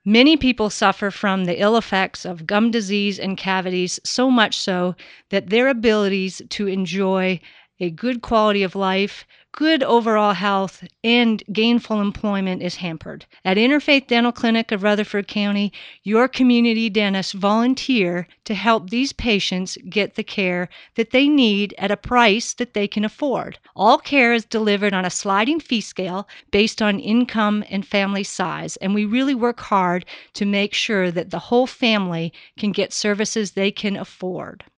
Many people suffer from the ill effects of gum disease and cavities, so much so that their abilities to enjoy a good quality of life, good overall health, and gainful employment is hampered. At Interfaith Dental Clinic of Rutherford County, your community dentists volunteer to help these patients get the care that they need at a price that they can afford. All care is delivered on a sliding fee scale based on income and family size, and we really work hard to make sure that the whole family can get services they can afford.